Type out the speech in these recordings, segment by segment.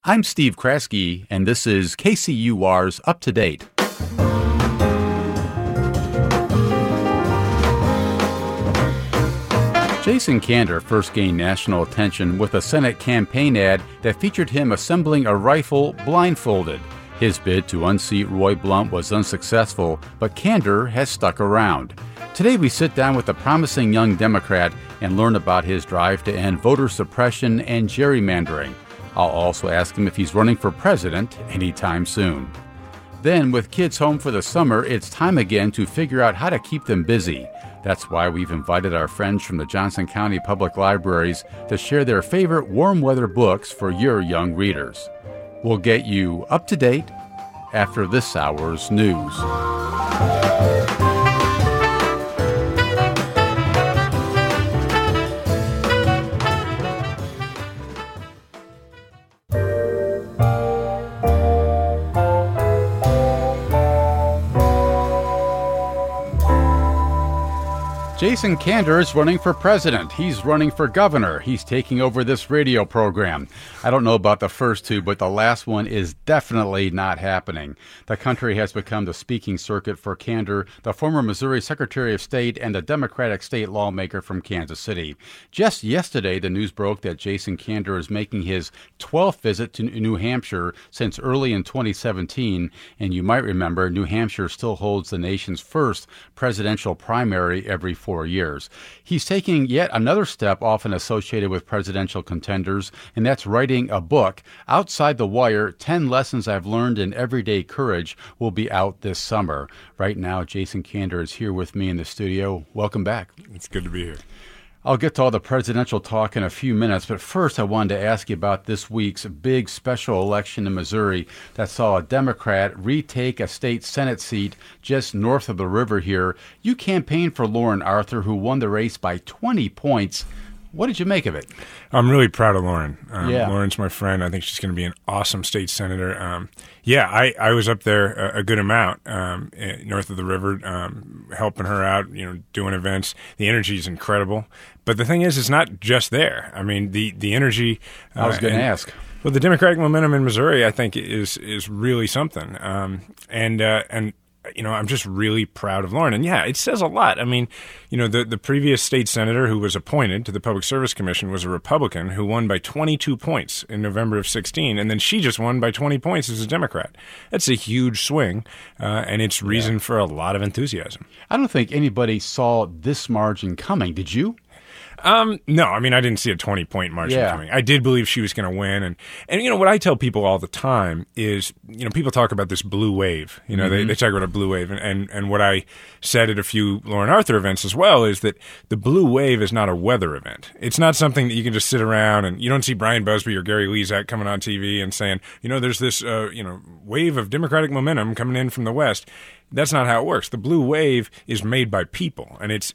I'm Steve Kraske, and this is KCUR's Up to Date. Jason Kander first gained national attention with a Senate campaign ad that featured him assembling a rifle blindfolded. His bid to unseat Roy Blunt was unsuccessful, but Kander has stuck around. Today we sit down with a promising young Democrat and learn about his drive to end voter suppression and gerrymandering. I'll also ask him if he's running for president anytime soon. Then, with kids home for the summer, it's time again to figure out how to keep them busy. That's why we've invited our friends from the Johnson County Public Libraries to share their favorite warm weather books for your young readers. We'll get you up to date after this hour's news. Jason Kander is running for president. He's running for governor. He's taking over this radio program. I don't know about the first two, but the last one is definitely not happening. The country has become the speaking circuit for Kander, the former Missouri Secretary of State and a Democratic state lawmaker from Kansas City. Just yesterday, the news broke that Jason Kander is making his 12th visit to New Hampshire since early in 2017. And you might remember, New Hampshire still holds the nation's first presidential primary every 4 years. He's taking yet another step often associated with presidential contenders, and that's writing a book. Outside the Wire, 10 Lessons I've Learned in Everyday Courage will be out this summer. Right now, Jason Kander is here with me in the studio. Welcome back. It's good to be here. I'll get to all the presidential talk in a few minutes, but first I wanted to ask you about this week's big special election in Missouri that saw a Democrat retake a state Senate seat just north of the river here. You campaigned for Lauren Arthur, who won the race by 20 points. What did you make of it? I'm really proud of Lauren. Yeah. Lauren's my friend. I think she's going to be an awesome state senator. I was up there a good amount north of the river, helping her out, doing events. The energy is incredible. But the thing is, it's not just there. I mean, the energy. I was going to ask. Well, the Democratic momentum in Missouri, I think, is really something. I'm just really proud of Lauren. And yeah, it says a lot. I mean, the previous state senator who was appointed to the Public Service Commission was a Republican who won by 22 points in November of 16. And then she just won by 20 points as a Democrat. That's a huge swing. And it's reason for a lot of enthusiasm. I don't think anybody saw this margin coming. Did you? No, I mean, I didn't see a 20-point margin coming. I did believe she was going to win. And what I tell people all the time is, people talk about this blue wave. They talk about a blue wave. And what I said at a few Lauren Arthur events as well is that the blue wave is not a weather event. It's not something that you can just sit around and you don't see Brian Busby or Gary Lezak coming on TV and saying, there's this, wave of Democratic momentum coming in from the West. That's not how it works. The blue wave is made by people.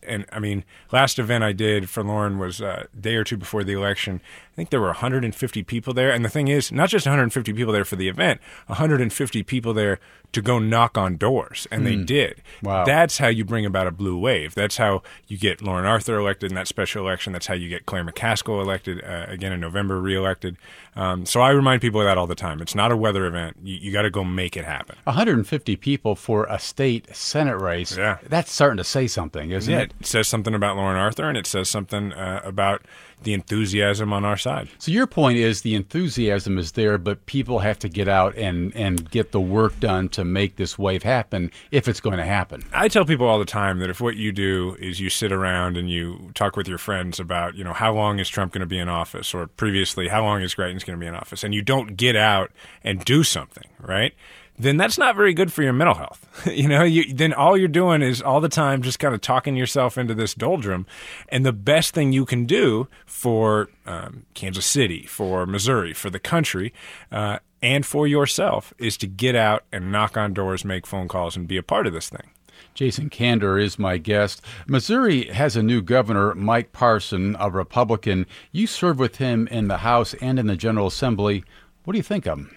Last event I did for Lauren was a day or two before the election. I think there were 150 people there. And the thing is, not just 150 people there for the event, 150 people there to go knock on doors. And they did. Wow. That's how you bring about a blue wave. That's how you get Lauren Arthur elected in that special election. That's how you get Claire McCaskill elected again in November, reelected. So I remind people of that all the time. It's not a weather event. You got to go make it happen. 150 people for a state Senate race. Yeah. That's starting to say something, isn't it? It says something about Lauren Arthur, and it says something about the enthusiasm on our side. So your point is the enthusiasm is there, but people have to get out and get the work done to make this wave happen if it's going to happen. I tell people all the time that if what you do is you sit around and you talk with your friends about, how long is Trump going to be in office, or previously, how long is Greitens going to be in office, and you don't get out and do something, right? Then that's not very good for your mental health. Then all you're doing is all the time just kind of talking yourself into this doldrum. And the best thing you can do for Kansas City, for Missouri, for the country, and for yourself is to get out and knock on doors, make phone calls, and be a part of this thing. Jason Kander is my guest. Missouri has a new governor, Mike Parson, a Republican. You served with him in the House and in the General Assembly. What do you think of him?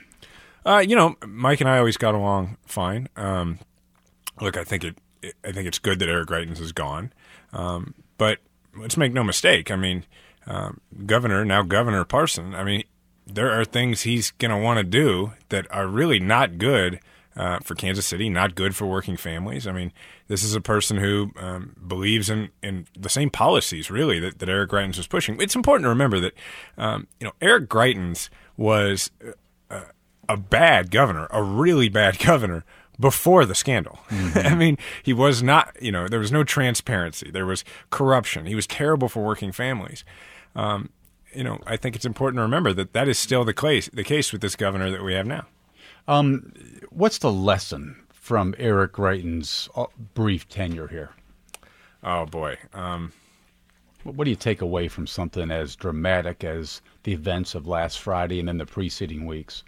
Mike and I always got along fine. Look, I think it's good that Eric Greitens is gone. But let's make no mistake. Governor Parson, there are things he's going to want to do that are really not good for Kansas City, not good for working families. I mean, this is a person who believes in the same policies, really, that Eric Greitens was pushing. It's important to remember that, Eric Greitens was a bad governor, a really bad governor, before the scandal. Mm-hmm. I mean, he was not, there was no transparency. There was corruption. He was terrible for working families. I think it's important to remember that is still the case with this governor that we have now. What's the lesson from Eric Greitens' brief tenure here? Oh, boy. What do you take away from something as dramatic as the events of last Friday and then the preceding weeks?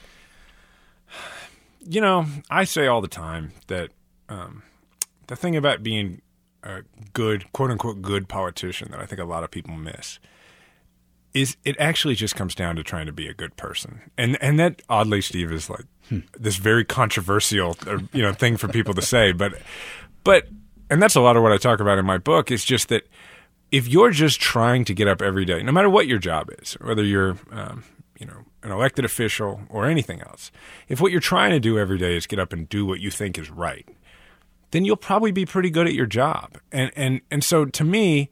I say all the time that the thing about being a good, quote-unquote, good politician that I think a lot of people miss is it actually just comes down to trying to be a good person. And that, oddly, Steve, is like this very controversial thing for people to say. But and that's a lot of what I talk about in my book, is just that if you're just trying to get up every day, no matter what your job is, whether you're an elected official or anything else, if what you're trying to do every day is get up and do what you think is right, then you'll probably be pretty good at your job. And so to me,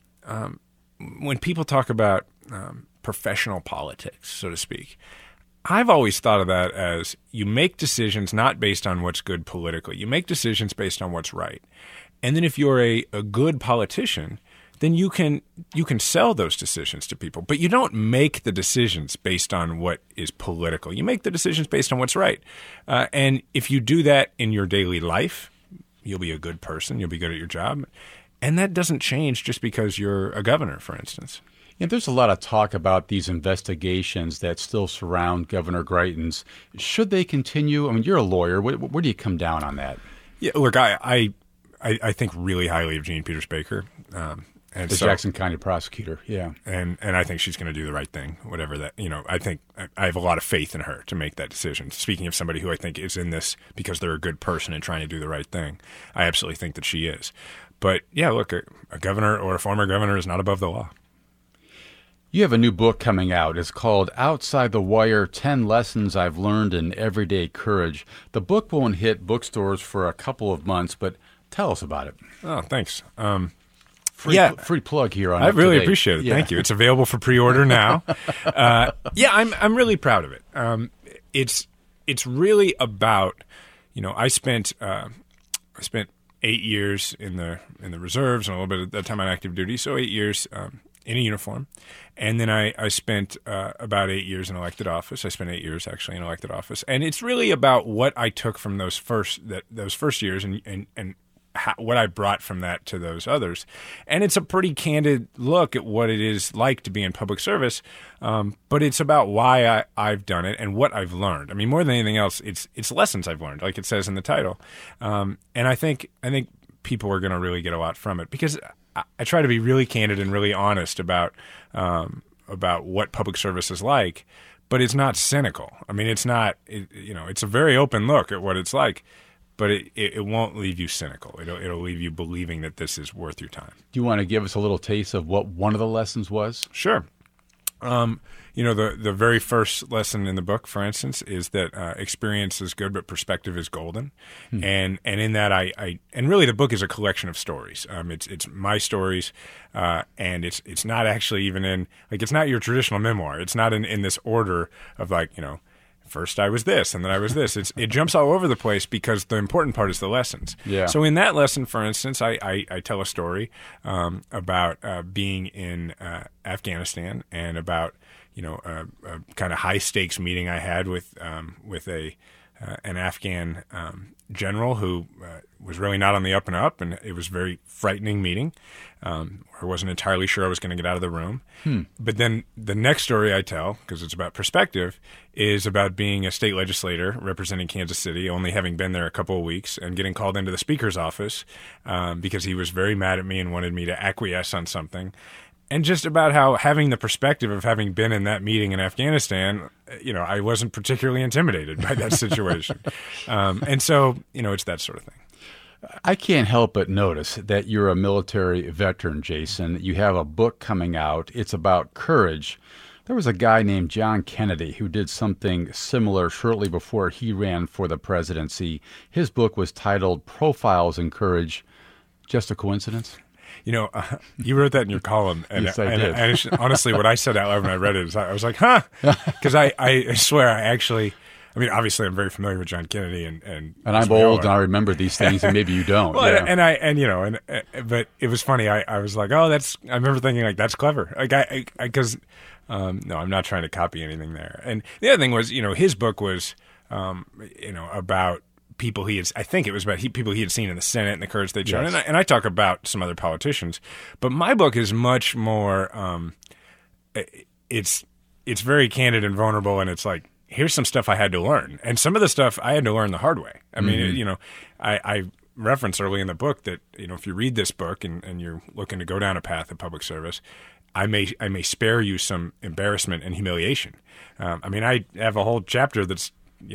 when people talk about professional politics, so to speak, I've always thought of that as you make decisions not based on what's good politically. You make decisions based on what's right. And then if you're a good politician, then you can sell those decisions to people. But you don't make the decisions based on what is political. You make the decisions based on what's right. And if you do that in your daily life, you'll be a good person. You'll be good at your job. And that doesn't change just because you're a governor, for instance. Yeah, there's a lot of talk about these investigations that still surround Governor Greitens. Should they continue? I mean, you're a lawyer. Where do you come down on that? Yeah, look, I think really highly of Jean Peters Baker. And the Jackson County prosecutor, yeah. And I think she's going to do the right thing, whatever that, I think I have a lot of faith in her to make that decision. Speaking of somebody who I think is in this because they're a good person and trying to do the right thing, I absolutely think that she is. But, yeah, look, a governor or a former governor is not above the law. You have a new book coming out. It's called Outside the Wire, 10 Lessons I've Learned in Everyday Courage. The book won't hit bookstores for a couple of months, but tell us about it. Oh, thanks. Free plug here on I really appreciate it. Yeah. Thank you. It's available for pre-order now. I'm really proud of it. It's really about, I spent 8 years in the reserves and a little bit of that time on active duty, so 8 years in a uniform. And then I spent about 8 years in elected office. I spent 8 years actually in elected office. And it's really about what I took from those first years and what I brought from that to those others. And it's a pretty candid look at what it is like to be in public service, but it's about why I've done it and what I've learned. I mean, more than anything else, it's lessons I've learned, like it says in the title. And I think people are going to really get a lot from it because I try to be really candid and really honest about what public service is like, but it's not cynical. I mean, it's not, it's a very open look at what it's like. But it won't leave you cynical. It'll leave you believing that this is worth your time. Do you want to give us a little taste of what one of the lessons was? Sure. The very first lesson in the book, for instance, is that experience is good, but perspective is golden. And in that, I really the book is a collection of stories. It's my stories, and it's not actually even in it's not your traditional memoir. It's not in this order of first I was this, and then I was this. It jumps all over the place because the important part is the lessons. Yeah. So in that lesson, for instance, I tell a story about being in Afghanistan and about a kind of high stakes meeting I had with an Afghan general who was really not on the up and up, and it was a very frightening meeting. I wasn't entirely sure I was going to get out of the room. But then the next story I tell, because it's about perspective, is about being a state legislator representing Kansas City, only having been there a couple of weeks, and getting called into the speaker's office because he was very mad at me and wanted me to acquiesce on something. And just about how having the perspective of having been in that meeting in Afghanistan, I wasn't particularly intimidated by that situation. And so, it's that sort of thing. I can't help but notice that you're a military veteran, Jason. You have a book coming out. It's about courage. There was a guy named John Kennedy who did something similar shortly before he ran for the presidency. His book was titled Profiles in Courage. Just a coincidence? You wrote that in your column. And, yes, I did. And honestly, what I said out loud when I read it is I was like, huh? Because I swear obviously I'm very familiar with John Kennedy and I'm old and I remember these things and maybe you don't. Well, yeah. But it was funny. I was like, I remember thinking like, that's clever. Like because no, I'm not trying to copy anything there. And the other thing was, his book was, about people people he had seen in the Senate and the courage they'd shown. Yes. And I talk about some other politicians, but my book is much more, it's very candid and vulnerable. And it's like, here's some stuff I had to learn. And some of the stuff I had to learn the hard way. I mean, I reference early in the book that, if you read this book and you're looking to go down a path of public service, I may spare you some embarrassment and humiliation. I have a whole chapter that's,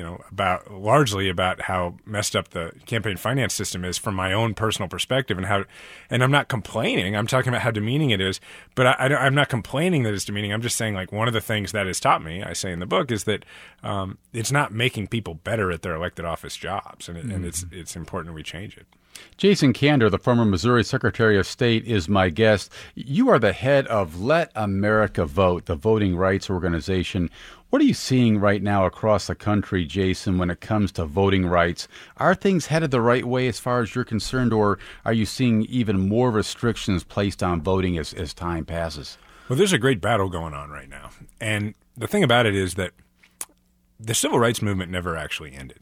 largely about how messed up the campaign finance system is from my own personal perspective and I'm not complaining. I'm talking about how demeaning it is, but I'm not complaining that it's demeaning. I'm just saying like one of the things that has taught me, I say in the book, is that it's not making people better at their elected office jobs, and it's important we change it. Jason Kander, the former Missouri Secretary of State, is my guest. You are the head of Let America Vote, the voting rights organization. What are you seeing right now across the country, Jason, when it comes to voting rights? Are things headed the right way as far as you're concerned, or are you seeing even more restrictions placed on voting as time passes? Well, there's a great battle going on right now. And the thing about it is that the civil rights movement never actually ended.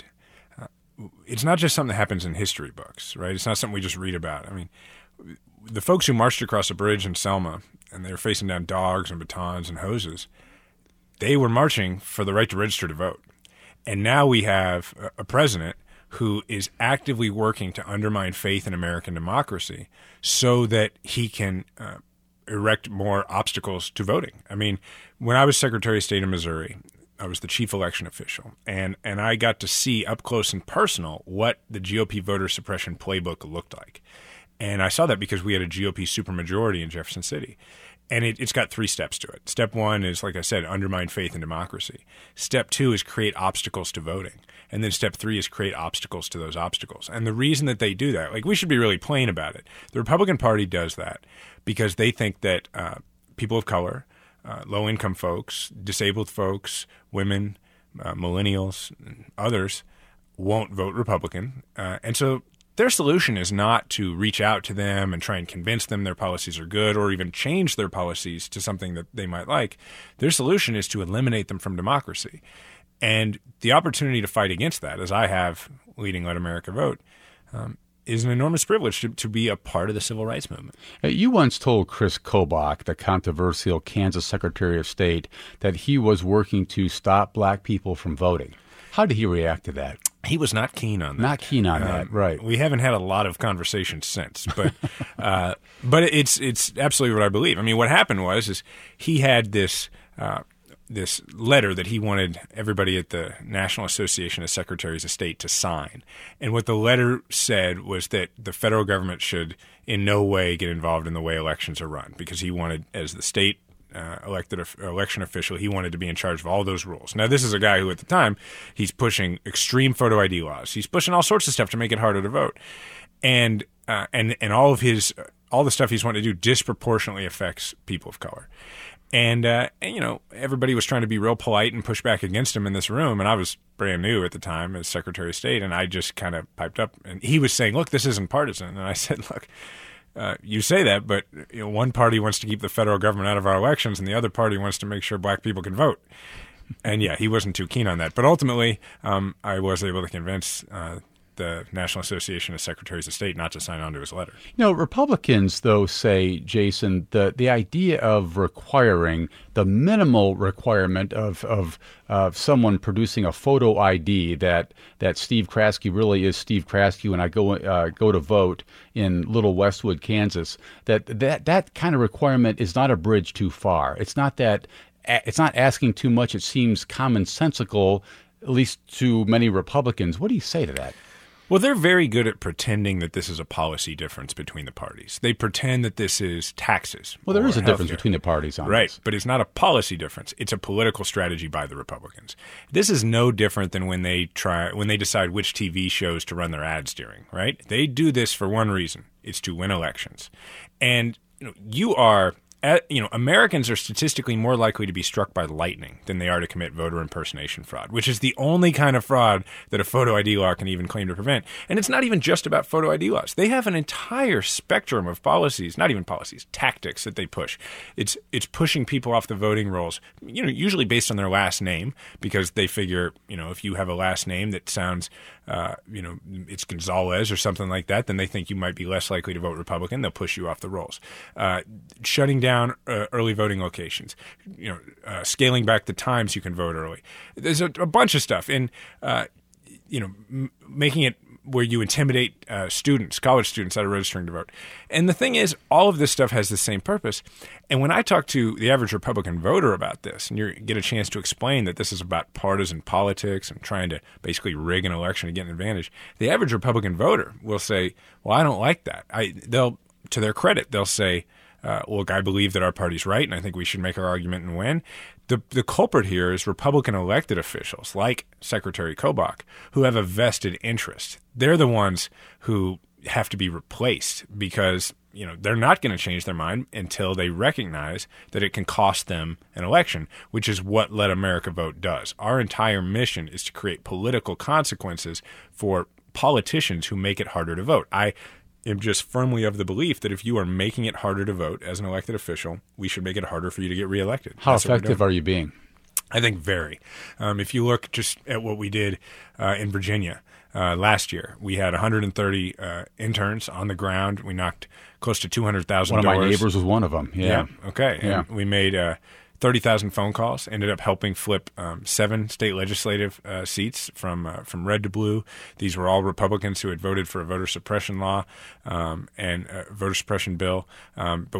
It's not just something that happens in history books, right? It's not something we just read about. I mean, the folks who marched across a bridge in Selma and they were facing down dogs and batons and hoses, they were marching for the right to register to vote. And now we have a president who is actively working to undermine faith in American democracy so that he can erect more obstacles to voting. I mean, when I was Secretary of State in Missouri, I was the chief election official, and I got to see up close and personal what the GOP voter suppression playbook looked like. And I saw that because we had a GOP supermajority in Jefferson City. And it's got 3 steps to it. Step 1 is, like I said, undermine faith in democracy. Step 2 is create obstacles to voting. And then step 3 is create obstacles to those obstacles. And the reason that they do that, like we should be really plain about it. The Republican Party does that because they think that people of color, low-income folks, disabled folks, women, millennials, and others won't vote Republican. And so their solution is not to reach out to them and try and convince them their policies are good or even change their policies to something that they might like. Their solution is to eliminate them from democracy. And the opportunity to fight against that, as I have leading Let America Vote, is an enormous privilege to be a part of the civil rights movement. You once told Chris Kobach, the controversial Kansas Secretary of State, that he was working to stop black people from voting. How did he react to that? He was not keen on that. Not keen on that, right. We haven't had a lot of conversations since, but it's absolutely what I believe. I mean, what happened is he had this letter that he wanted everybody at the National Association of Secretaries of State to sign. And what the letter said was that the federal government should in no way get involved in the way elections are run, because he wanted, as the state election official, he wanted to be in charge of all those rules. Now, this is a guy who at the time, he's pushing extreme photo ID laws. He's pushing all sorts of stuff to make it harder to vote. And all the stuff he's wanting to do disproportionately affects people of color. And everybody was trying to be real polite and push back against him in this room. And I was brand new at the time as Secretary of State. And I just kind of piped up. And he was saying, look, this isn't partisan. And I said, look, you say that, but one party wants to keep the federal government out of our elections and the other party wants to make sure black people can vote. And yeah, he wasn't too keen on that. But ultimately, I was able to convince the National Association of Secretaries of State not to sign on to his letter. Republicans, though, say, Jason, the idea of requiring the minimal requirement of someone producing a photo ID that Steve Kraske really is Steve Kraske when I go to vote in Little Westwood, Kansas, that kind of requirement is not a bridge too far. It's not asking too much. It seems commonsensical, at least to many Republicans. What do you say to that? Well, they're very good at pretending that this is a policy difference between the parties. They pretend that this is taxes. Well, there is a difference between the parties on right, this. But it's not a policy difference. It's a political strategy by the Republicans. This is no different than when they decide which TV shows to run their ads during, right? They do this for one reason. It's to win elections. And Americans are statistically more likely to be struck by lightning than they are to commit voter impersonation fraud, which is the only kind of fraud that a photo ID law can even claim to prevent. And it's not even just about photo ID laws. They have an entire spectrum of policies, not even policies, tactics that they push. It's pushing people off the voting rolls, usually based on their last name, because they figure, if you have a last name that sounds, it's Gonzalez or something like that, then they think you might be less likely to vote Republican. They'll push you off the rolls. Shutting down early voting locations, scaling back the times you can vote early. There's a bunch of stuff, and making it where you intimidate college students out of registering to vote. And the thing is, all of this stuff has the same purpose. And when I talk to the average Republican voter about this, and you get a chance to explain that this is about partisan politics and trying to basically rig an election to get an advantage, the average Republican voter will say, well, I don't like that. To their credit, they'll say, look, I believe that our party's right, and I think we should make our argument and win. The culprit here is Republican elected officials like Secretary Kobach, who have a vested interest. They're the ones who have to be replaced because they're not going to change their mind until they recognize that it can cost them an election, which is what Let America Vote does. Our entire mission is to create political consequences for politicians who make it harder to vote. I am just firmly of the belief that if you are making it harder to vote as an elected official, we should make it harder for you to get reelected. How effective are you being? I think very. If you look just at what we did in Virginia last year, we had 130 interns on the ground. We knocked close to 200,000 doors. One of my neighbors was one of them. Yeah. Okay. Yeah. And we made 30,000 phone calls, ended up helping flip 7 state legislative seats from red to blue. These were all Republicans who had voted for a voter suppression law and a voter suppression bill. But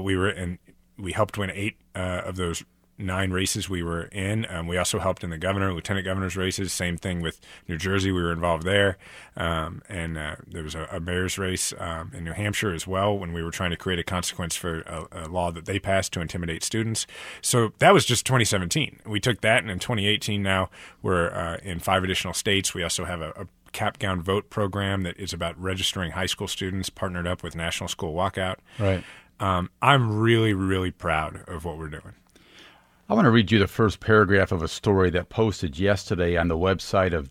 we helped win 8 of those 9 races we were in. We also helped in the lieutenant governor's races. Same thing with New Jersey. We were involved there. And there was a mayor's race in New Hampshire as well when we were trying to create a consequence for a law that they passed to intimidate students. So that was just 2017. We took that, and in 2018 now we're in 5 additional states. We also have a Cap Gown Vote program that is about registering high school students, partnered up with National School Walkout. Right. I'm really, really proud of what we're doing. I want to read you the first paragraph of a story that posted yesterday on the website of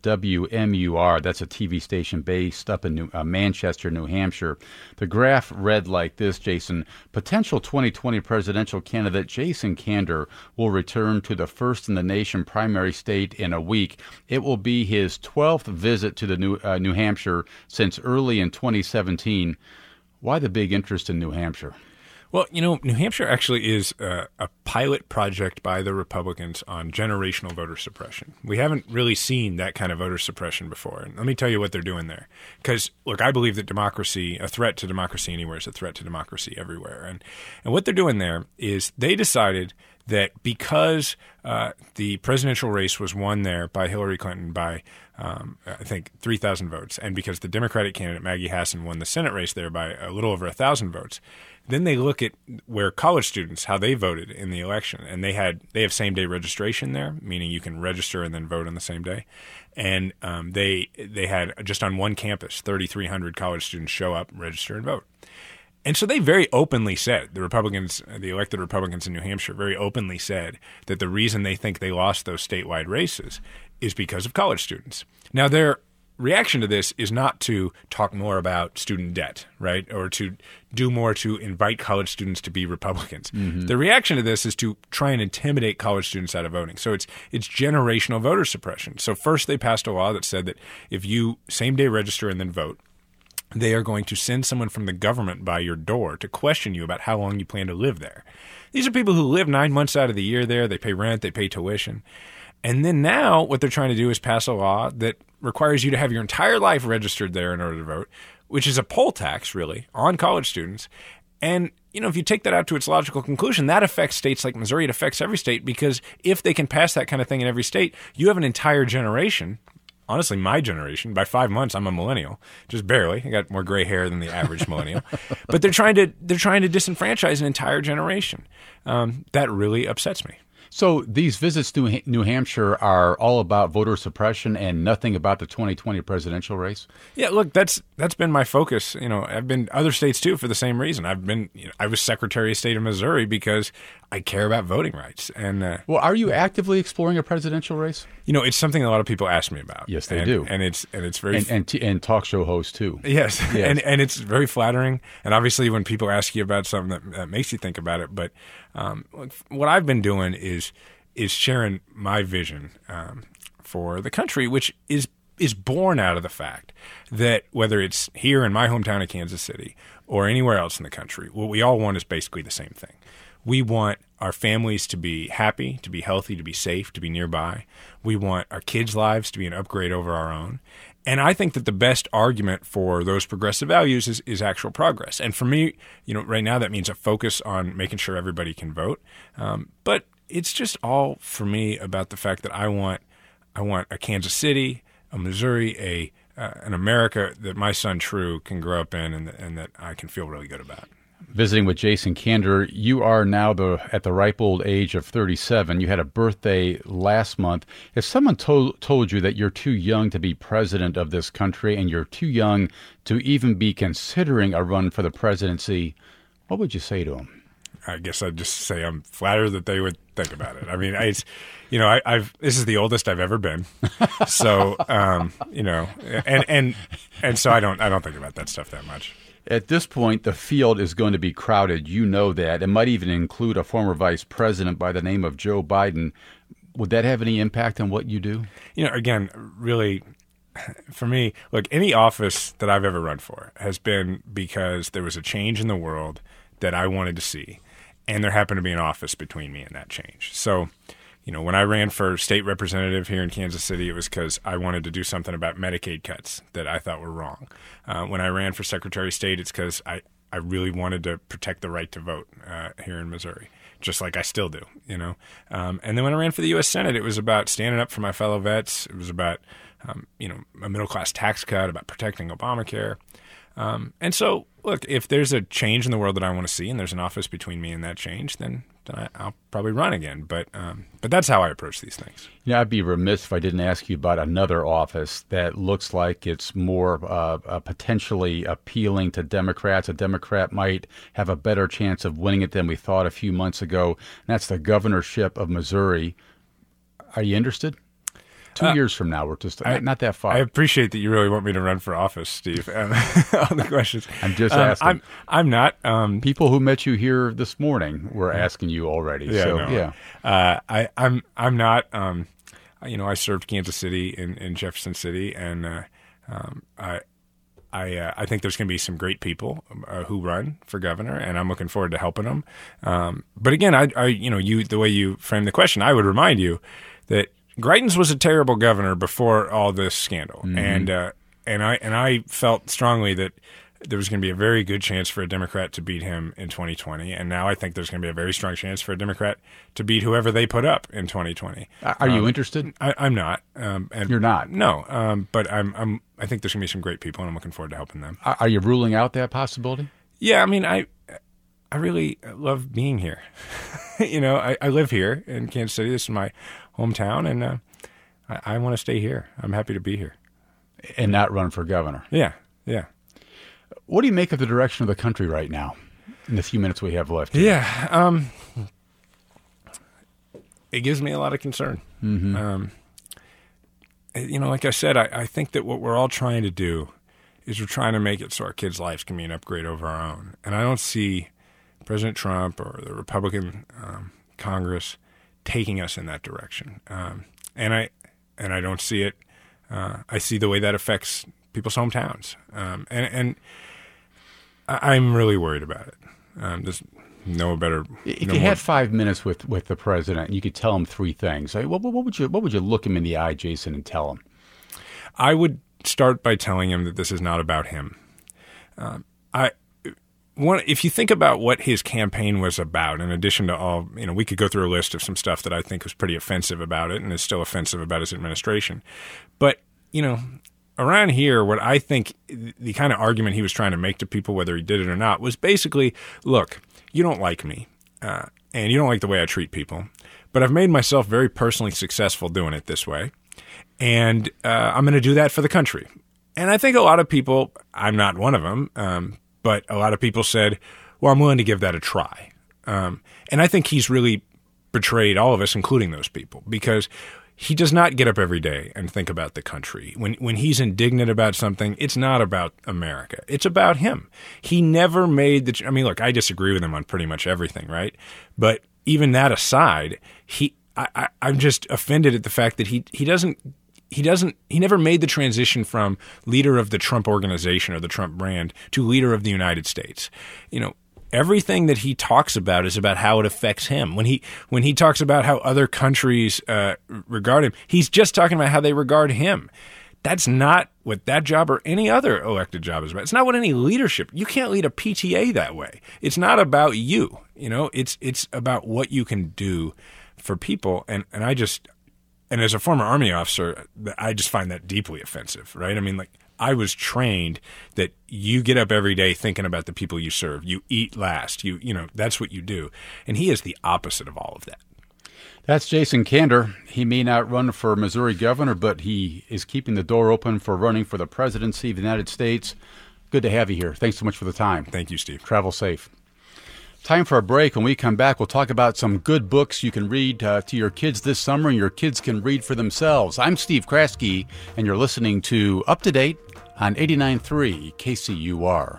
WMUR. That's a TV station based up in Manchester, New Hampshire. The graph read like this, Jason. Potential 2020 presidential candidate Jason Kander will return to the first-in-the-nation primary state in a week. It will be his 12th visit to the New Hampshire since early in 2017. Why the big interest in New Hampshire? Well, New Hampshire actually is a pilot project by the Republicans on generational voter suppression. We haven't really seen that kind of voter suppression before. And let me tell you what they're doing there. Because, look, I believe that a threat to democracy anywhere is a threat to democracy everywhere. And what they're doing there is they decided that because the presidential race was won there by Hillary Clinton by, I think, 3,000 votes, and because the Democratic candidate Maggie Hassan won the Senate race there by a little over 1,000 votes, then they look at where college students, how they voted in the election, and they have same-day registration there, meaning you can register and then vote on the same day. And they had, just on one campus, 3,300 college students show up, register, and vote. And so they very openly said, the elected Republicans in New Hampshire very openly said that the reason they think they lost those statewide races is because of college students. Now, their reaction to this is not to talk more about student debt, right, or to do more to invite college students to be Republicans. Mm-hmm. The reaction to this is to try and intimidate college students out of voting. So it's generational voter suppression. So first they passed a law that said that if you same-day register and then vote, they are going to send someone from the government by your door to question you about how long you plan to live there. These are people who live 9 months out of the year there. They pay rent. They pay tuition. And then now what they're trying to do is pass a law that requires you to have your entire life registered there in order to vote, which is a poll tax, really, on college students. And, if you take that out to its logical conclusion, that affects states like Missouri. It affects every state because if they can pass that kind of thing in every state, you have an entire generation honestly, my generation. By 5 months, I'm a millennial, just barely. I got more gray hair than the average millennial. But they're trying to disenfranchise an entire generation. That really upsets me. So these visits to New Hampshire are all about voter suppression and nothing about the 2020 presidential race? Yeah, look, that's been my focus. I've been other states too for the same reason. I was Secretary of State of Missouri because I care about voting rights. And well, are you actively exploring a presidential race? It's something a lot of people ask me about. Yes, they do, and it's very and talk show hosts too. Yes, and it's very flattering. And obviously, when people ask you about something that makes you think about it, but what I've been doing is sharing my vision for the country, which is born out of the fact that whether it's here in my hometown of Kansas City or anywhere else in the country, what we all want is basically the same thing. We want our families to be happy, to be healthy, to be safe, to be nearby. We want our kids' lives to be an upgrade over our own. And I think that the best argument for those progressive values is actual progress. And for me, right now that means a focus on making sure everybody can vote. But it's just all for me about the fact that I want a Kansas City, a Missouri, an America that my son True can grow up in and that I can feel really good about. Visiting with Jason Kander, you are now at the ripe old age of 37. You had a birthday last month. If someone told you that you're too young to be president of this country and you're too young to even be considering a run for the presidency, what would you say to them? I guess I'd just say I'm flattered that they would think about it. I mean, this is the oldest I've ever been, so and so I don't think about that stuff that much. At this point, the field is going to be crowded. You know that. It might even include a former vice president by the name of Joe Biden. Would that have any impact on what you do? Again, really, for me, look, any office that I've ever run for has been because there was a change in the world that I wanted to see, and there happened to be an office between me and that change. So, when I ran for state representative here in Kansas City, it was because I wanted to do something about Medicaid cuts that I thought were wrong. When I ran for Secretary of State, it's because I really wanted to protect the right to vote here in Missouri, just like I still do, And then when I ran for the U.S. Senate, it was about standing up for my fellow vets. It was about, a middle-class tax cut, about protecting Obamacare. And so, look, if there's a change in the world that I want to see and there's an office between me and that change, then I'll probably run again. But that's how I approach these things. I'd be remiss if I didn't ask you about another office that looks like it's more potentially appealing to Democrats. A Democrat might have a better chance of winning it than we thought a few months ago, and that's the governorship of Missouri. Are you interested? 2 years from now, we're just not that far. I appreciate that you really want me to run for office, Steve. On the questions, I'm just asking. I'm not. People who met you here this morning were asking you already. I'm not. I served Kansas City in Jefferson City, and I think there's going to be some great people who run for governor, and I'm looking forward to helping them. But again, the way you framed the question, I would remind you that Greitens was a terrible governor before all this scandal, and I felt strongly that there was going to be a very good chance for a Democrat to beat him in 2020, and now I think there's going to be a very strong chance for a Democrat to beat whoever they put up in 2020. Are you interested? I'm not. You're not? No, but I think there's going to be some great people, and I'm looking forward to helping them. Are you ruling out that possibility? Yeah, I mean, I really love being here. I live here in Kansas City. This is my hometown, and I want to stay here. I'm happy to be here. And not run for governor. Yeah. What do you make of the direction of the country right now in the few minutes we have left? Yeah. It gives me a lot of concern. Mm-hmm. Like I said, I think that what we're all trying to do is we're trying to make it so our kids' lives can be an upgrade over our own. And I don't see President Trump or the Republican Congress taking us in that direction. And I don't see it. I see the way that affects people's hometowns. And I'm really worried about it. There's no better. If you had 5 minutes with the president, you could tell him three things. What would you look him in the eye, Jason, and tell him? I would start by telling him that this is not about him. If you think about what his campaign was about, in addition to all, we could go through a list of some stuff that I think was pretty offensive about it and is still offensive about his administration. But around here, what I think the kind of argument he was trying to make to people, whether he did it or not, was basically, look, you don't like me, and you don't like the way I treat people, but I've made myself very personally successful doing it this way, and I'm going to do that for the country. And I think a lot of people, I'm not one of them, but a lot of people said, well, I'm willing to give that a try. And I think he's really betrayed all of us, including those people, because he does not get up every day and think about the country. When he's indignant about something, it's not about America. It's about him. He never made look, I disagree with him on pretty much everything, right? But even that aside, I'm just offended at the fact that he never made the transition from leader of the Trump organization or the Trump brand to leader of the United States. Everything that he talks about is about how it affects him. When he talks about how other countries regard him, he's just talking about how they regard him. That's not what that job or any other elected job is about. It's not what any leadership. You can't lead a PTA that way. It's not about you. It's about what you can do for people. And as a former Army officer, I just find that deeply offensive, right? I was trained that you get up every day thinking about the people you serve. You eat last. That's what you do. And he is the opposite of all of that. That's Jason Kander. He may not run for Missouri governor, but he is keeping the door open for running for the presidency of the United States. Good to have you here. Thanks so much for the time. Thank you, Steve. Travel safe. Time for a break. When we come back, we'll talk about some good books you can read to your kids this summer and your kids can read for themselves. I'm Steve Kraske, and you're listening to Up to Date on 89.3 KCUR.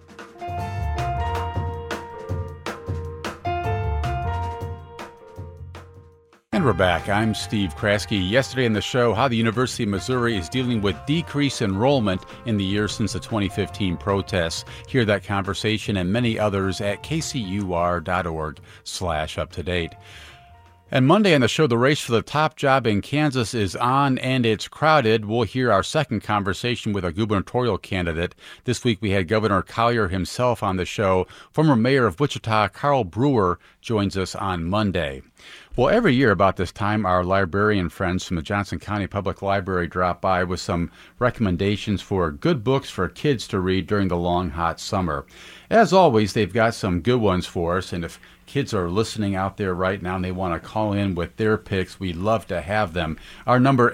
And we're back. I'm Steve Kraske. Yesterday in the show, how the University of Missouri is dealing with decreased enrollment in the year since the 2015 protests. Hear that conversation and many others at kcur.org/uptodate. And Monday on the show, the race for the top job in Kansas is on and it's crowded. We'll hear our second conversation with a gubernatorial candidate. This week we had Governor Collier himself on the show. Former Mayor of Wichita, Carl Brewer, joins us on Monday. Well, every year about this time, our librarian friends from the Johnson County Public Library drop by with some recommendations for good books for kids to read during the long, hot summer. As always, they've got some good ones for us, and if kids are listening out there right now and they want to call in with their picks, we'd love to have them. Our number,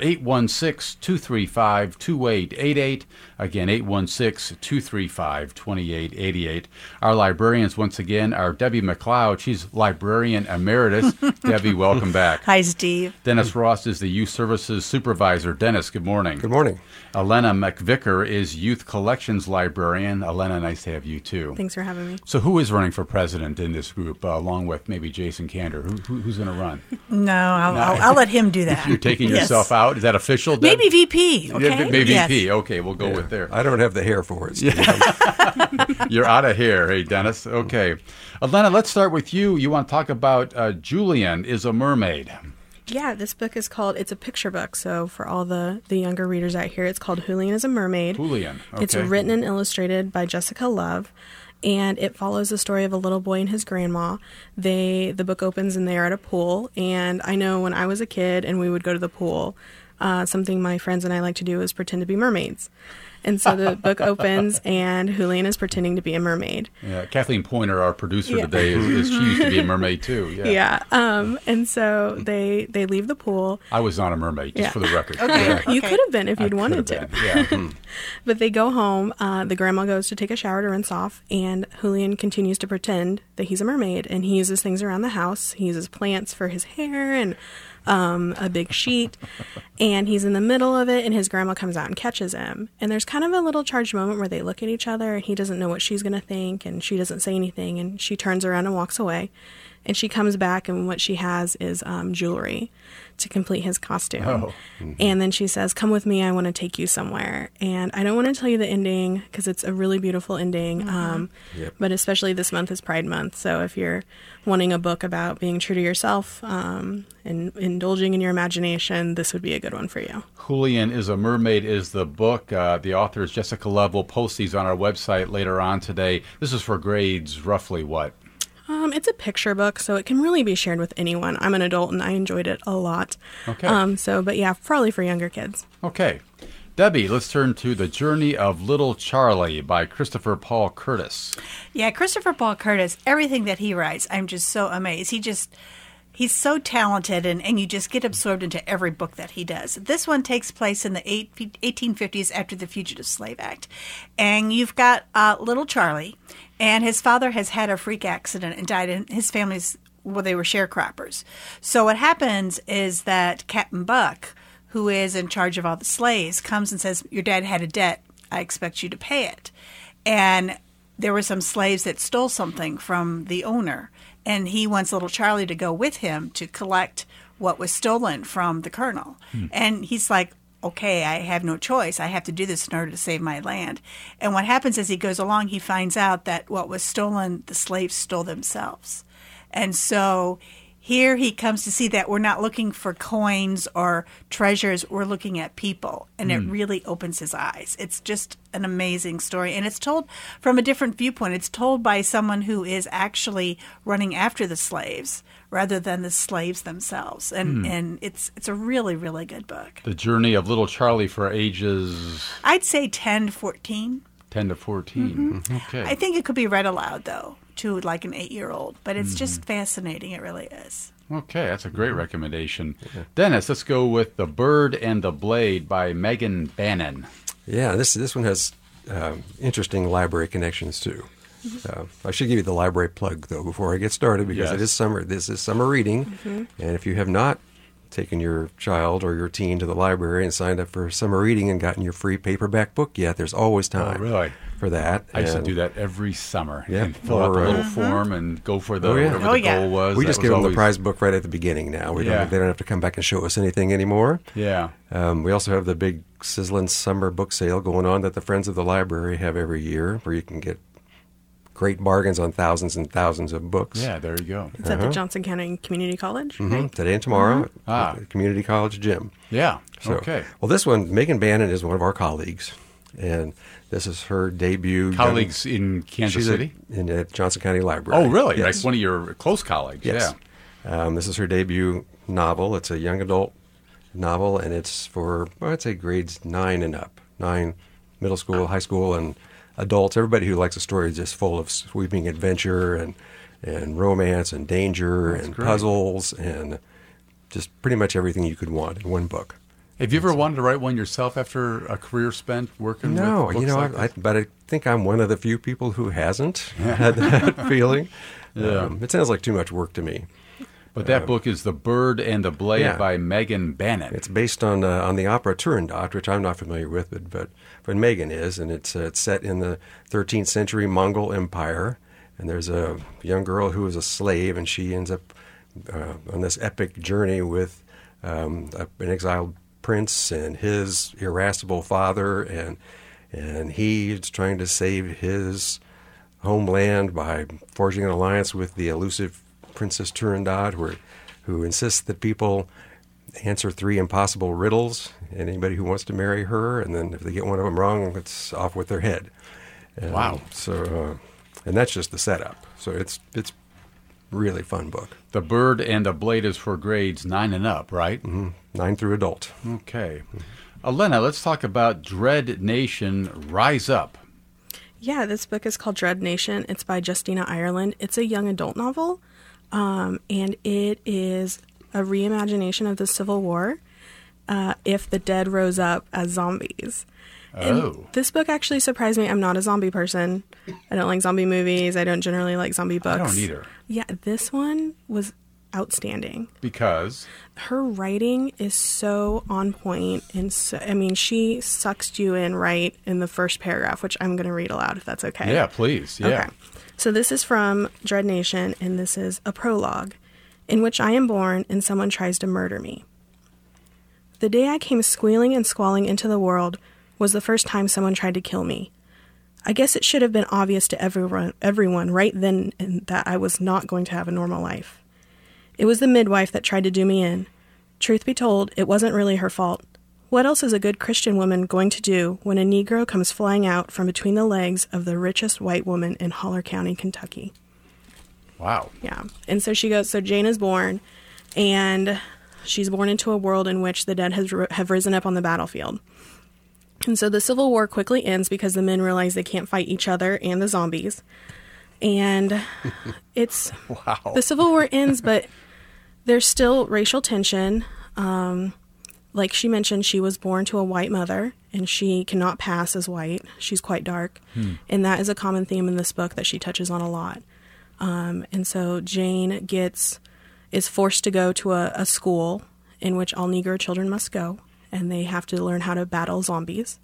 816-235-2888. Again, 816-235-2888. Our librarians, once again, are Debbie McLeod. She's librarian emeritus. Debbie, welcome back. Hi, Steve. Dennis Ross is the Youth Services Supervisor. Dennis, good morning. Good morning. Elena McVicker is Youth Collections Librarian. Elena, nice to have you, too. Thanks for having me. So who is running for president in this group, along with maybe Jason Kander? Who's going to run? No, I'll let him do that. You're taking yourself out? Is that official, Deb? Maybe VP, okay? Yeah, maybe yes. VP. Okay, we'll go with there. I don't have the hair for it. You're out of here. Hey, Dennis. Okay. Elena, let's start with you. You want to talk about Julian is a Mermaid. Yeah, this book is called, it's a picture book, so for all the younger readers out here, it's called Julian is a Mermaid. Julian, okay. It's written and illustrated by Jessica Love, and it follows the story of a little boy and his grandma. The book opens and they are at a pool, and I know when I was a kid and we would go to the pool, something my friends and I like to do is pretend to be mermaids. And so the book opens, and Julian is pretending to be a mermaid. Yeah, Kathleen Pointer, our producer today, is she used to be a mermaid too. Yeah. And so they leave the pool. I was not a mermaid, just for the record. Okay. Yeah. You could have been if you'd wanted to. Yeah. But they go home. The grandma goes to take a shower to rinse off, and Julian continues to pretend that he's a mermaid, and he uses things around the house. He uses plants for his hair and a big sheet, and he's in the middle of it, and his grandma comes out and catches him. And there's kind of a little charged moment where they look at each other, and he doesn't know what she's going to think, and she doesn't say anything, and she turns around and walks away. And she comes back, and what she has is jewelry to complete his costume. Oh. Mm-hmm. And then she says, "Come with me, I want to take you somewhere." And I don't want to tell you the ending because it's a really beautiful ending. But especially this month is Pride Month. So if you're wanting a book about being true to yourself and indulging in your imagination, this would be a good one for you. Julian is a Mermaid is the book. The author is Jessica Love. We'll post these on our website later on today. This is for grades roughly what? It's a picture book, so it can really be shared with anyone. I'm an adult, and I enjoyed it a lot. Okay. But yeah, probably for younger kids. Okay. Debbie, let's turn to The Journey of Little Charlie by Christopher Paul Curtis. Yeah, Christopher Paul Curtis, everything that he writes, I'm just so amazed. He's so talented, and you just get absorbed into every book that he does. This one takes place in the 1850s after the Fugitive Slave Act. And you've got little Charlie, and his father has had a freak accident and died, and his family's, well, they were sharecroppers. So what happens is that Captain Buck, who is in charge of all the slaves, comes and says, your dad had a debt. I expect you to pay it. And there were some slaves that stole something from the owner, and he wants little Charlie to go with him to collect what was stolen from the colonel. And he's like, okay, I have no choice. I have to do this in order to save my land. And what happens as he goes along, he finds out that what was stolen, the slaves stole themselves. And so here he comes to see that we're not looking for coins or treasures, we're looking at people. And it really opens his eyes. It's just an amazing story. And it's told from a different viewpoint. It's told by someone who is actually running after the slaves rather than the slaves themselves. And it's a really, really good book. The Journey of Little Charlie for ages... I'd say 10 to 14. 10 to 14. Okay. I think it could be read aloud, though, to like an 8-year-old. But it's just fascinating. It really is. Okay, that's a great recommendation. Dennis, let's go with The Bird and the Blade by Megan Bannon. Yeah, this one has interesting library connections, too. I should give you the library plug, though, before I get started, because it is summer. This is summer reading, and if you have not taken your child or your teen to the library and signed up for summer reading and gotten your free paperback book yet, there's always time for that. I used to do that every summer. Yeah, and fill out the little form and go for the whatever the goal was. We just give them the prize book right at the beginning now. They don't have to come back and show us anything anymore. Yeah. We also have the big sizzling summer book sale going on that the Friends of the Library have every year, where you can get great bargains on thousands and thousands of books. Yeah, there you go. It's at the Johnson County Community College. Right? Today and tomorrow at the Community College gym. Yeah, so, okay. Well, this one, Megan Bannon is one of our colleagues, and this is her debut. Colleagues in Kansas City? At Johnson County Library. Oh, really? Yes. Like one of your close colleagues? Yes. Yeah. This is her debut novel. It's a young adult novel, and it's for, I'd say, grades 9 and up. 9, middle school, high school, and adults. Everybody who likes a story is just full of sweeping adventure and romance and danger and puzzles and just pretty much everything you could want in one book. Have you ever wanted to write one yourself after a career spent working with books like but I think I'm one of the few people who hasn't had that feeling. It sounds like too much work to me. But that book is The Bird and the Blade by Megan Bannon. It's based on the opera Turandot, which I'm not familiar with, but Megan is, and it's set in the 13th century Mongol Empire. And there's a young girl who is a slave, and she ends up on this epic journey with an exiled prince and his irascible father, and he is trying to save his homeland by forging an alliance with the elusive Princess Turandot, who insists that people answer 3 impossible riddles, and anybody who wants to marry her, and then if they get one of them wrong, it's off with their head. Wow. So, and that's just the setup. So it's really fun book. The Bird and the Blade is for grades 9 and up, right? 9 through adult. Okay. Elena, let's talk about Dread Nation, Rise Up. Yeah, this book is called Dread Nation. It's by Justina Ireland. It's a young adult novel, and it is a reimagination of the Civil War if the dead rose up as zombies. And this book actually surprised me. I'm not a zombie person. I don't like zombie movies. I don't generally like zombie books. I don't either. Yeah, this one was outstanding. Because? Her writing is so on point. And so, I mean, she sucks you in right in the first paragraph, which I'm going to read aloud if that's okay. Yeah, please. Yeah. Okay. So this is from Dread Nation, and this is a prologue, in which I am born and someone tries to murder me. The day I came squealing and squalling into the world was the first time someone tried to kill me. I guess it should have been obvious to everyone right then that I was not going to have a normal life. It was the midwife that tried to do me in. Truth be told, it wasn't really her fault. What else is a good Christian woman going to do when a Negro comes flying out from between the legs of the richest white woman in Holler County, Kentucky? Wow. Yeah. And so she goes, so Jane is born, and she's born into a world in which the dead have risen up on the battlefield. And so the Civil War quickly ends because the men realize they can't fight each other and the zombies. And it's Wow. the Civil War ends, but there's still racial tension. Like she mentioned, she was born to a white mother, and she cannot pass as white. She's quite dark. And that is a common theme in this book that she touches on a lot. And so Jane is forced to go to a school in which all Negro children must go, and they have to learn how to battle zombies,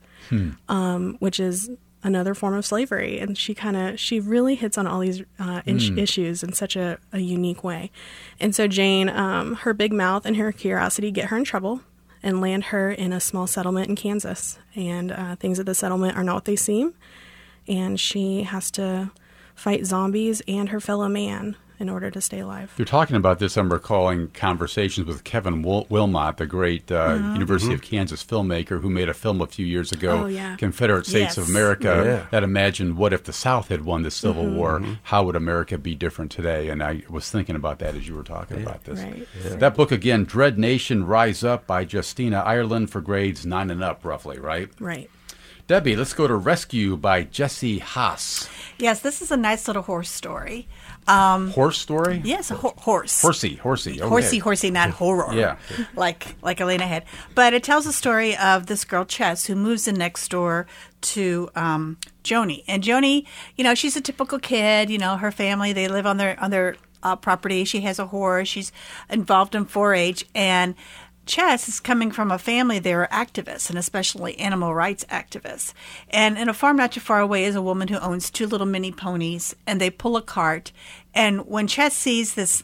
which is another form of slavery. And she really hits on all these issues in such a unique way. And so Jane, her big mouth and her curiosity get her in trouble and land her in a small settlement in Kansas. And things at the settlement are not what they seem. And she has to fight zombies and her fellow man in order to stay alive. You're talking about this, I'm recalling conversations with Kevin Wilmot, the great University of Kansas filmmaker who made a film a few years ago, Confederate States of America, that imagined what if the South had won the Civil War, how would America be different today? And I was thinking about that as you were talking about this. Right. That book again, Dread Nation, Rise Up by Justina Ireland for grades 9 and up, roughly, right? Right. Debbie, let's go to Rescue by Jesse Haas. Yes, this is a nice little horse story. Horse story? Yes, a horse. Horsey. Okay. Horsey, not horror. Yeah. Like Elena had. But it tells the story of this girl, Chess, who moves in next door to Joni. And Joni, she's a typical kid. Her family, they live on their property. She has a horse. She's involved in 4-H. And Chess is coming from a family that are activists, and especially animal rights activists. And in a farm not too far away is a woman who owns 2 little mini ponies, and they pull a cart. And when Chess sees this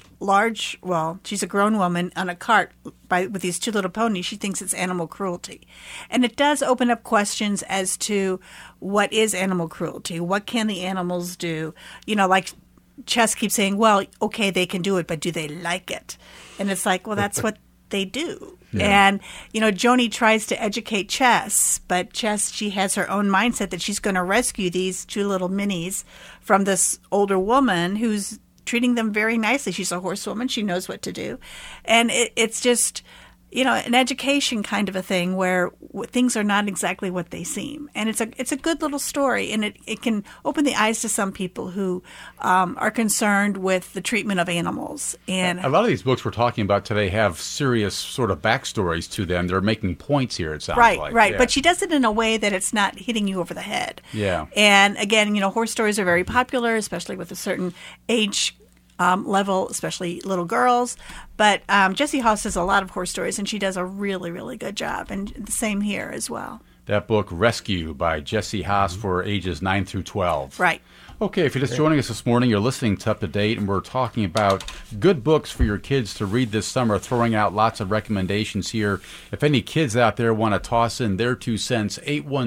she's a grown woman on a cart with these 2 little ponies, she thinks it's animal cruelty. And it does open up questions as to what is animal cruelty? What can the animals do? Like Chess keeps saying, well, okay, they can do it, but do they like it? And it's like, well, that's what they do. Yeah. And, Joni tries to educate Chess, but Chess, she has her own mindset that she's going to rescue these 2 little minis from this older woman who's treating them very nicely. She's a horsewoman. She knows what to do. And it's just, an education kind of a thing where things are not exactly what they seem. And it's a good little story, and it can open the eyes to some people who are concerned with the treatment of animals. And a lot of these books we're talking about today have serious sort of backstories to them. They're making points here, it sounds like. Right. Yeah. But she does it in a way that it's not hitting you over the head. Yeah. And again, horror stories are very popular, especially with a certain age level, especially little girls. But Jessie Haas has a lot of horror stories, and she does a really, really good job. And the same here as well. That book, Rescue by Jessie Haas for ages 9 through 12. Right. Okay, if you're just joining us this morning, you're listening to Up to Date, and we're talking about good books for your kids to read this summer, throwing out lots of recommendations here. If any kids out there want to toss in their 2 cents,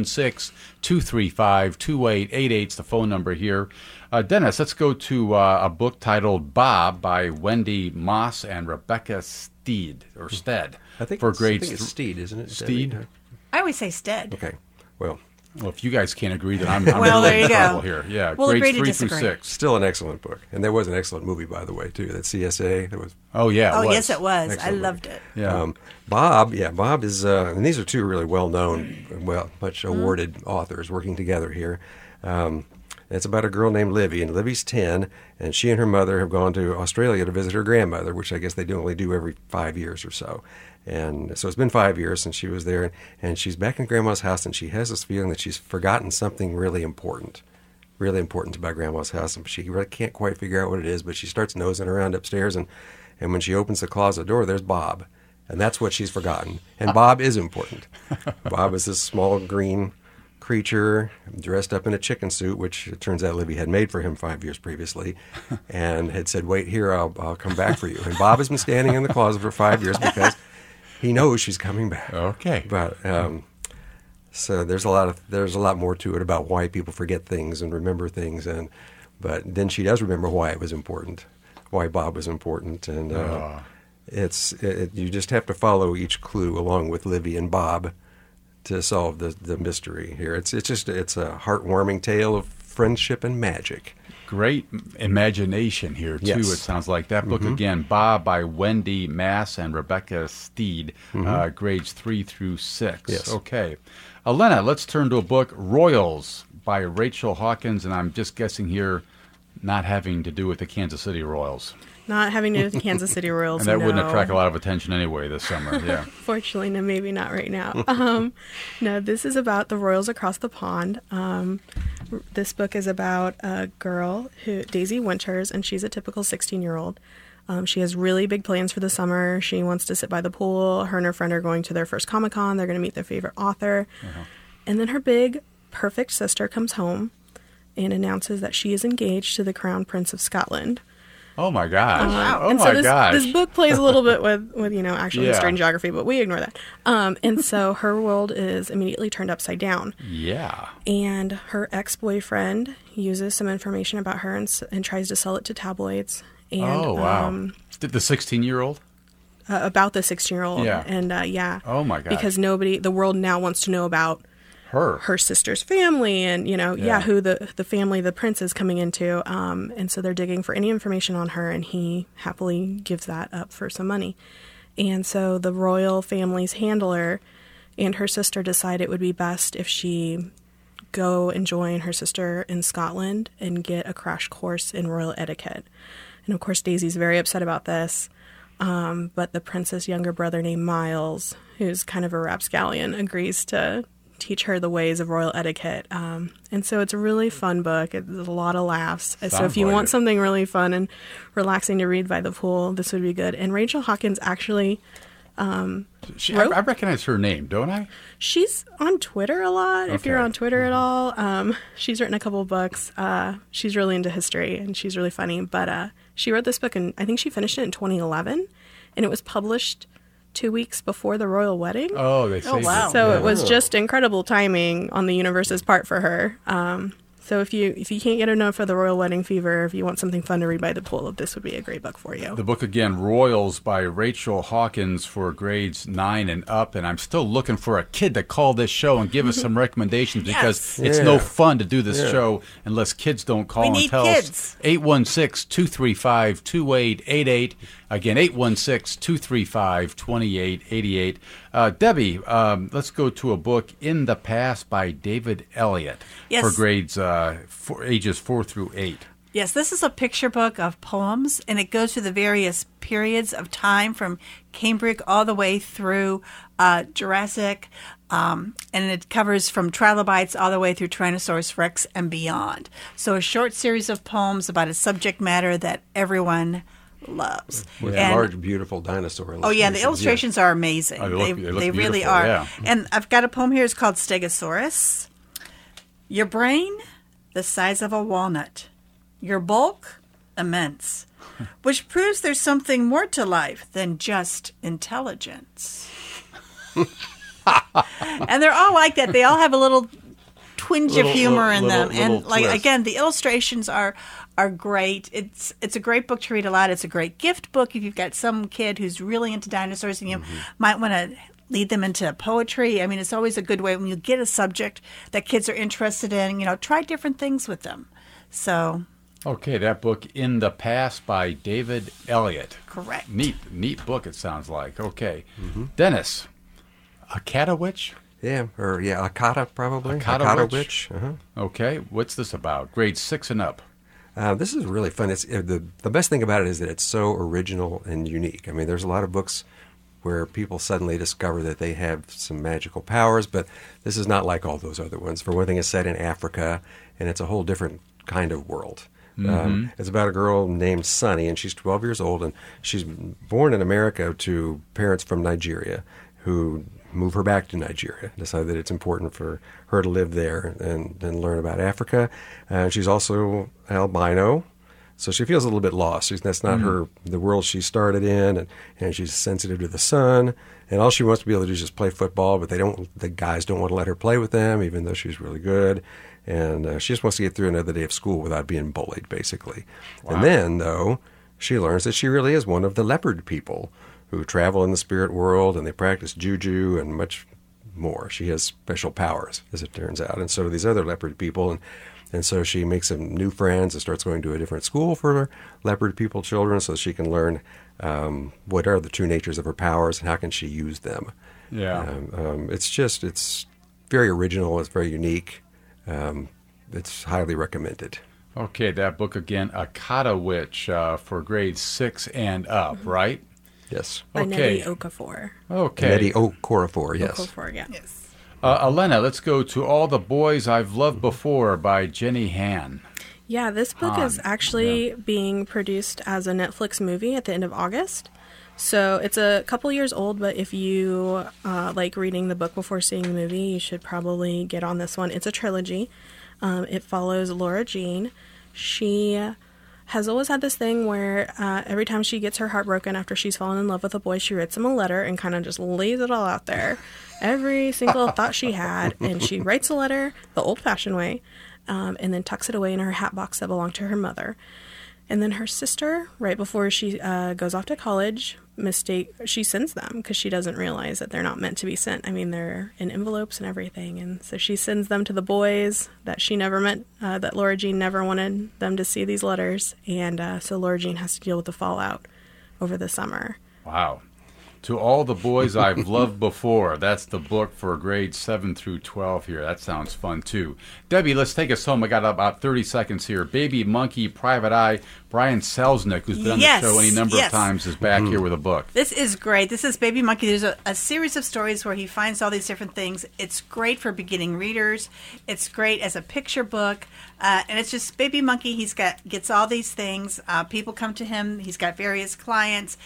816-235-2888 is the phone number here. Dennis, let's go to a book titled Bob by Wendy Moss and Rebecca Steed. I think for it's grades Steed, isn't it? Steed? I always say Stead. Okay. Well, if you guys can't agree, then I'm well, really there you in trouble go. here. Yeah, We'll grades agree to 3 disagree. through 6. still an excellent book. And there was an excellent movie, by the way, too. That CSA. That was Oh, yeah. Oh, yes, it was. Excellent I loved it. Yeah. Bob is, and these are 2 really well-known, much awarded authors working together here. It's about a girl named Livy, and Livy's 10, and she and her mother have gone to Australia to visit her grandmother, which I guess they only do every 5 years or so. And so it's been 5 years since she was there, and she's back in Grandma's house, and she has this feeling that she's forgotten something really important about Grandma's house, and she really can't quite figure out what it is, but she starts nosing around upstairs, and when she opens the closet door, there's Bob, and that's what she's forgotten. And Bob is important. Bob is this small green creature dressed up in a chicken suit, which it turns out Livy had made for him 5 years previously, and had said, "Wait here, I'll come back for you." And Bob has been standing in the closet for 5 years because he knows she's coming back. Okay. But so there's a lot more to it about why people forget things and remember things, but then she does remember why it was important, why Bob was important, and you just have to follow each clue along with Livy and Bob to solve the mystery here. It's a heartwarming tale of friendship and magic. Great imagination here, too, Yes. it sounds like. That book, again, Ba by Wendy Mass and Rebecca Steed, grades 3 through 6. Yes. Okay. Elena, let's turn to a book, Royals by Rachel Hawkins, and I'm just guessing here not having to do with the Kansas City Royals. Not having to do with the Kansas City Royals. And that wouldn't no. attract a lot of attention anyway this summer, yeah. Fortunately, no, maybe not right now. No, this is about the Royals across the pond. This book is about a girl, Daisy Winters, and she's a typical 16-year-old. She has really big plans for the summer. She wants to sit by the pool. Her and her friend are going to their first Comic-Con. They're going to meet their favorite author. And then her big, perfect sister comes home and announces that she is engaged to the Crown Prince of Scotland. Oh, my gosh. Oh, And my so gosh. this book plays a little bit with actual Yeah. history and geography, but we ignore that. And so her world is immediately turned upside down. Yeah. And her ex-boyfriend uses some information about her and tries to sell it to tabloids. And, Oh, wow. The 16-year-old? About the 16-year-old. Yeah. And, Oh, my gosh. because the world now wants to know about her sister's family and, who the family the prince is coming into. And so they're digging for any information on her, and he happily gives that up for some money. And so the royal family's handler and her sister decide it would be best if she go and join her sister in Scotland and get a crash course in royal etiquette. And of course, Daisy's very upset about this. But the prince's younger brother named Miles, who's kind of a rapscallion, agrees to teach her the ways of royal etiquette. And so it's a really fun book. It's a lot of laughs. So if you want something really fun and relaxing to read by the pool, this would be good. And Rachel Hawkins actually I recognize her name, don't I? she's on Twitter a lot, if you're on Twitter at all. She's written a couple of books. She's really into history, and she's really funny. But she wrote this book, and I think she finished it in 2011, and it was published 2 weeks before the royal wedding. Oh, they saved wow. it. So it was just incredible timing on the universe's part for her. So if you can't get enough of the royal wedding fever, if you want something fun to read by the pool, this would be a great book for you. The book again, Royals by Rachel Hawkins for grades 9 and up. And I'm still looking for a kid to call this show and give us some recommendations because it's no fun to do this show unless kids don't call We and need tell kids. us. 816-235-2888. Again, 816-235-2888. Debbie, let's go to a book, In the Past by David Elliott Yes. for grades ages 4 through 8. Yes, this is a picture book of poems, and it goes through the various periods of time from Cambric all the way through Jurassic, and it covers from trilobites all the way through Tyrannosaurus rex and beyond. So a short series of poems about a subject matter that everyone loves. With And- large, beautiful dinosaur Oh, yeah, the illustrations, illustrations are amazing. Oh, they look they really beautiful, are. yeah. And I've got a poem here. It's called Stegosaurus. Your brain, the size of a walnut. Your bulk, immense. Which proves there's something more to life than just intelligence. And they're all like that. They all have a little twinge of humor in them. And like twist. again, the illustrations are great. It's a great book to read aloud. It's a great gift book if you've got some kid who's really into dinosaurs and you might want to lead them into poetry. I mean, it's always a good way when you get a subject that kids are interested in, try different things with them. So, Okay, that book, In the Past by David Elliott. correct. Neat book, it sounds like. Okay. Dennis, Akatawitch? Akata probably. Akatawitch? Witch. Okay, what's this about? Grades 6 and up. This is really fun. It's the best thing about it is that it's so original and unique. I mean, there's a lot of books where people suddenly discover that they have some magical powers, but this is not like all those other ones. For one thing, it's set in Africa, and it's a whole different kind of world. It's about a girl named Sunny, and she's 12 years old, and she's born in America to parents from Nigeria who move her back to Nigeria, decide that it's important for her to live there and learn about Africa. She's also albino, so she feels a little bit lost. That's not the world she started in, and she's sensitive to the sun, and all she wants to be able to do is just play football, but the guys don't want to let her play with them, even though she's really good. And she just wants to get through another day of school without being bullied, basically. Wow. And then, though, she learns that she really is one of the leopard people who travel in the spirit world, and they practice juju and much more. She has special powers, as it turns out. And so do these other leopard people. And so she makes some new friends and starts going to a different school for leopard people children so she can learn what are the true natures of her powers and how can she use them. Yeah. It's very original. It's very unique. It's highly recommended. Okay, that book again, Akata Witch, for grades 6 and up, right? Yes. By Okay. Nnedi Okorafor. Okay. Nnedi Okorafor, yes. Okorafor, yeah. Yes. Elena, let's go to All the Boys I've Loved Before by Jenny Han. Yeah, this book is actually being produced as a Netflix movie at the end of August. So it's a couple years old, but if you like reading the book before seeing the movie, you should probably get on this one. It's a trilogy. It follows Laura Jean. She has always had this thing where every time she gets her heart broken after she's fallen in love with a boy, she writes him a letter and kind of just lays it all out there. Every single thought she had, and she writes a letter the old-fashioned way, and then tucks it away in her hat box that belonged to her mother. And then her sister, right before she goes off to college, she sends them because she doesn't realize that they're not meant to be sent. I mean, they're in envelopes and everything. And so she sends them to the boys that she never met, that Laura Jean never wanted them to see these letters. And so Laura Jean has to deal with the fallout over the summer. Wow. To All the Boys I've Loved Before. That's the book for grades 7 through 12 here. That sounds fun, too. Debbie, let's take us home. I got about 30 seconds here. Baby Monkey, Private Eye. Brian Selznick, who's been on the show any number of times, is back here with a book. This is great. This is Baby Monkey. There's a series of stories where he finds all these different things. It's great for beginning readers. It's great as a picture book. And it's just Baby Monkey. Gets all these things. People come to him. He's got various clients.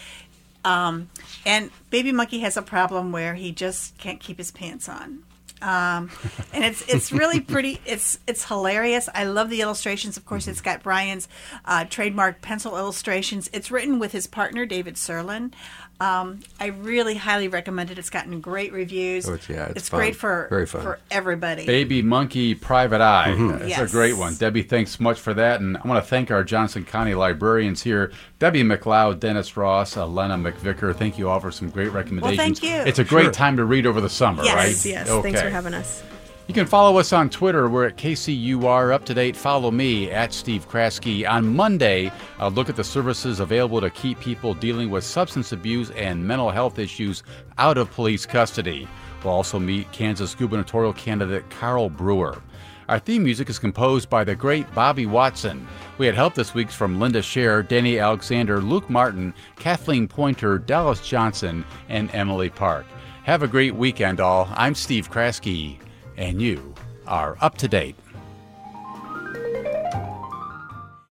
And Baby Monkey has a problem where he just can't keep his pants on. And it's really pretty. It's hilarious. I love the illustrations. Of course, it's got Brian's trademark pencil illustrations. It's written with his partner, David Serlin. I really highly recommend it. It's gotten great reviews. It's fun. great Very fun. for everybody. Baby Monkey, Private Eye. That's Yes. a great one. Debbie, thanks much for that. And I want to thank our Johnson County librarians here, Debbie McLeod, Dennis Ross, Elena McVicker. Thank you all for some great recommendations. Well, thank you. It's a great time to read over the summer, Yes. right? Yes, Okay. thanks for having us. You can follow us on Twitter. We're at KCUR Up to Date. Follow me at Steve Kraske. On Monday, I'll look at the services available to keep people dealing with substance abuse and mental health issues out of police custody. We'll also meet Kansas gubernatorial candidate Carl Brewer. Our theme music is composed by the great Bobby Watson. We had help this week from Linda Scher, Danny Alexander, Luke Martin, Kathleen Pointer, Dallas Johnson, and Emily Park. Have a great weekend, all. I'm Steve Kraske, and you are up to date.